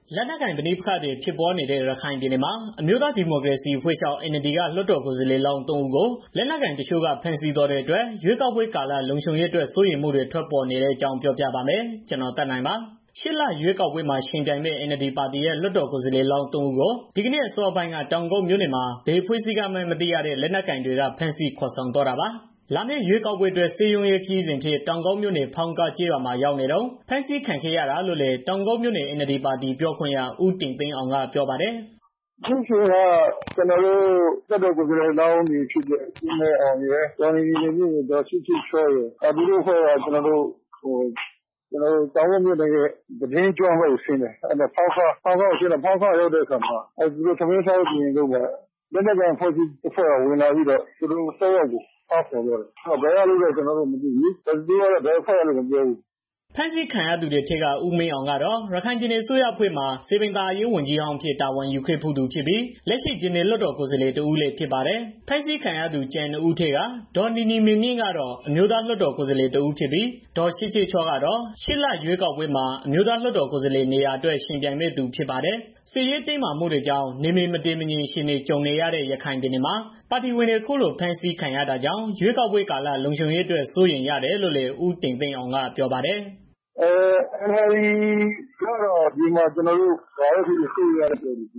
လက်နက်ကိုင်ပဋိပက္ခတွေဖြစ်ပွားနေတဲ့ ရခိုင်ပြည်နယ်မှာ အမျိုးသားဒီမိုကရေစီအဖွဲ့ချုပ် NLD က လွှတ်တော်ကိုယ်စားလှယ်လောင်း ၃ ဦးကို လက်နက်ကိုင်တချို့က ဖမ်းဆီးသွားတဲ့အတွက် ရွေးကောက်ပွဲကာလ လုံခြုံရေးအတွက် စိုးရိမ်မှုတွေ ထွက်ပေါ်နေတဲ့အကြောင်း ပြောပြပါမယ်။ ဗွီအိုအေမြန်မာပိုင်းသတင်းထောက် ကိုသက်နိုင်က သတင်းပေးပို့ထားပါတယ်။ ရှေ့လရွေးကောက်ပွဲမှာ ယှဉ်ပြိုင်မယ့် NLD ပါတီရဲ့ လွှတ်တော်ကိုယ်စားလှယ်လောင်း ၃ ဦးကို ဒီကနေ့ အစောပိုင်းက တောင်ကုတ်မြို့နယ်မှာ ဘယ်အဖွဲ့အစည်းကမှန်း မသိရတဲ့ လက်နက်ကိုင်တွေက ဖမ်းဆီးခေါ်ဆောင်သွားတာပါ။ လာမယ့်ရွေးကောက်ပွဲအတွက် စည်းရုံးရေးခရီးစဉ်အဖြစ် တောင်ကုတ်မြို့နယ် ဖောင်းကားကျေးရွာမှာ ရောက်နေတုန်း ဖမ်းဆီးခံခဲ့ရတာလို့လည်း တောင်ကုတ်မြို့နယ် NLD ပါတီပြောခွင့်ရ ဦးတင်သိန်းအောင်က ပြောပါတယ်။ "ဖြစ်စဉ်က ကျနော်တို့ လွှတ်တော်ကိုယ်စားလှယ်လောင်းတွေဖြစ်တဲ့ ဦးမင်းအောင်ရယ် ဒေါ်နီနီမေမြင့်ရယ် ဒေါ်ချစ်ချစ်ချော့ရယ် သူတို့အဖွဲ့က တောင်ကုတ်မြို့နယ်ရဲ့ သတင်းကျွမ်းပွဲကို ဆင်းတယ်။ ဖောင်းခါးကိုရောက်တဲ့အခါမှာ သူတို့ ထမင်းစားချိန်လုပ်မှာ လက်နက်ကိုင်အဖွဲ့အစည်းတစ်ဖွဲ့က ဝင်လာပြီးတော့ သူတို့ ၃ ယောက်ကို ဖမ်းခေါ်သွားတယ်။ ဘယ်ကလို့တော့ ကျနော်တို့ မသိဘူး။ သူတို့က ဘယ်အဖွဲ့ကလို့ မပြောဘူး။ " ဖမ်းဆီးခံရသူတွေထဲက ဦးမင်းအောင်ကတော့ ရခိုင်ပြည်နယ်အစိုးရအဖွဲ့မှာ စည်ပင်သာယာရေးဝန်ကြီးဟောင်းအဖြစ် တာဝန်ယူခဲ့ဖူးသူဖြစ်ပြီး လက်ရှိပြည်နယ်လွှတ်တော်ကိုယ်စားလှယ် တစ်ဦးလည်းဖြစ်ပါတယ်။ ဖမ်းဆီးခံရသူ ကျန် ၂ ဦးထဲက ဒေါ်နီနီမေမြင့်ကတော့ အမျိုးသားလွှတ်တော်ကိုယ်စားလှယ်တစ်ဦးဖြစ်ပြီး ဒေါ်ချစ်ချစ်ချော့ကတော့ ရှေ့လရွေးကောက်ပွဲမှာ အမျိုးသားလွှတ်တော်ကိုယ်စားလှယ်နေရာအတွက် ယှဉ်ပြိုင်မယ့်သူဖြစ်ပါတယ်။ စစ်ရေးတင်းမာမှုတွေကြောင့် နယ်မြေမတည်မငြိမ် အခြေအနေကြုံနေရတဲ့ ရခိုင်ပြည်နယ်မှာ ပါတီဝင်တွေ အခုလို ဖမ်းဆီးခံရတာကြောင့် ရွေးကောက်ပွဲကာလ လုံခြုံရေးအတွက် စိုးရိမ်ရတယ်လို့လည်း ဦးတင်သိန်းအောင်က ပြောပါတယ်။ "NLD ကတော့ ဒီမှာ ကျနော်တို့ ဘာပဲဖြစ်ဖြစ် စိုးရိမ်ရတယ်။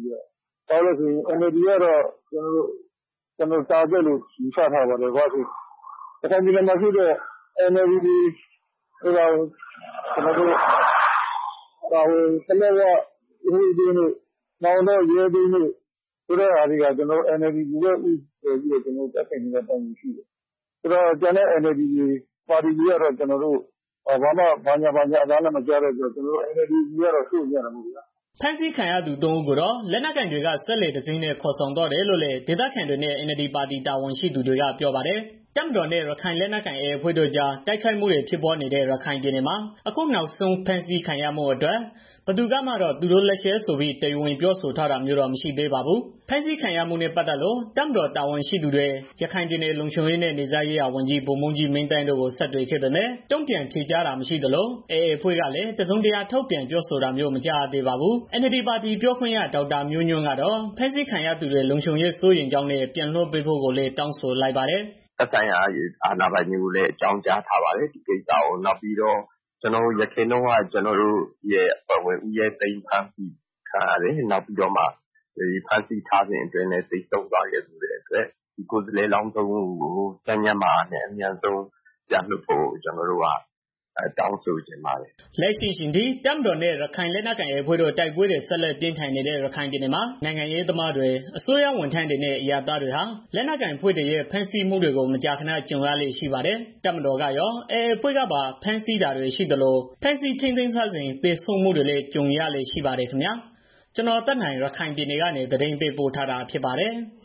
NLD ကတော့ ကျနော်တို့ target လို့ ယူဆထားပါတယ်။ ဘာဖြစ်လို့လဲဆိုတော့ ရခိုင်ပြည်နယ်မှာဖြစ်တဲ့ NLD ဆိုတာ ကျနော်တို့ ပလက်ဝ ဦးဝှေ့တင်းတို့ မောင်တော ရဲသိမ်းတို့ ဆိုတာတွေက NLD ကိုပဲ ဦးတည်ပြီးတော့ တိုက်ခိုက်နေတာရှိတယ်။ ဆိုတော့ ကျန်တဲ့ NLD ပါတီတွေကတော့ ဘာညာအသံလည်း မကြားတဲ့အတွက် ကျနော်တို့ NLD ကတော့ စိုးရိမ်ရတာပေါ့ဗျာ။ " ဖမ်းဆီးခံရသူ ၃ ဦးကိုတော့ လက်နက်ကိုင်တွေက စက်လှေတစင်းနဲ့ ခေါ်ဆောင်သွားတယ်လို့လည်း ဒေသခံတွေနဲ့ NLD ပါတီ တာဝန်ရှိသူတွေက ပြောပါတယ်။ တပ်မတော်နဲ့ ရခိုင်လက်နက်ကိုင် AA အဖွဲ့တို့ကြား တိုက်ခိုက်မှုတွေ ဖြစ်ပွားနေတဲ့ ရခိုင်ပြည်နယ်မှာ အခုနောက်ဆုံး ဖမ်းဆီးခံရမှုအတွက် ဘယ်သူကမှတော့ သူတို့လက်ချက်ဆိုပြီး တရားဝင်ပြောဆိုထားတာမျိုးတော့ မရှိသေးပါဘူး။ ဖမ်းဆီးခံရမှုနဲ့ ပတ်သက်လို့ တပ်မတော်တာဝန်ရှိသူတွေ ရခိုင်ပြည်နယ် လုံခြုံရေးနဲ့ နယ်စပ်ရေးရာဝန်ကြီး ဗိုလ်မှူးကြီး မင်းသန်းတို့ကို ဆက်သွယ်ခဲ့ပေမဲ့ တုံ့ပြန်ဖြေကြားတာ မရှိသလို AA အဖွဲ့ကလည်း တစုံတရာ ထုတ်ပြန်ပြောဆိုတာမျိုး မကြားရသေးပါဘူး။ NLD ပါတီပြောခွင့်ရ ဒေါက်တာမျိုးညွန့်ကတော့ ဖမ်းဆီးခံရသူတွေ လုံခြုံရေးစိုးရိမ်ကြောင်းနဲ့ ပြန်လွှတ်ပေးဖို့လည်း တောင်းဆိုလိုက်ပါတယ်။ "သက်ဆိုင်ရာ အာဏာပိုင်တွေကိုလည်း အကြောင်းကြားထားပါတယ်။ ဒီကိစ္စကို နောက်ပြီးတော့ ယခင်တုန်းက ကျနော်တို့ရဲ့ အဖွဲ့ဝင် ဦးရဲသိန်းဖမ်းဆီးခံရတယ်။ နောက်ပြီးတော့ ဖမ်းဆီးထားစဉ်အတွင်းလည်း သေဆုံးသွားခဲ့တဲ့အတွက် ကိုယ်စားလှယ်လောင်း ၃ ဦးကို ကျန်းကျန်းမာမာနဲ့ အမြန်ဆုံးပြန်လွှတ်ဖို့ ကျနော်တို့က တောင်းဆိုချင်ပါတယ်။" လက်ရှိအချိန်ထိ တပ်မတော်နဲ့ ရခိုင်လက်နက်ကိုင် AA အဖွဲ့တို့ တိုက်ပွဲတွေ ဆက်လက်ပြင်းထန်နေတဲ့ ရခိုင်ပြည်နယ်မှာ နိုင်ငံရေးသမားတွေ အစိုးရဝန်ထမ်းတွေနဲ့ အရပ်သားတွေဟာ လက်နက်ကိုင်အဖွဲ့တွေရဲ့ ဖမ်းဆီးမှုတွေကို မကြာခဏ ကြုံရလေ့ရှိပါတယ်။ တပ်မတော်ကရော AA အဖွဲ့ကပါ ဖမ်းဆီးတာတွေ ရှိသလို ဖမ်းဆီးထိန်းသိမ်းထားစဉ် သေဆုံးမှုတွေလည်း ကြုံရလေ့ရှိပါတယ်ခင်ဗျာ။ ကျနော်သက်နိုင် ရခိုင်ပြည်နယ်ကနေ သတင်းပေးပို့ထားတာ ဖြစ်ပါတယ်။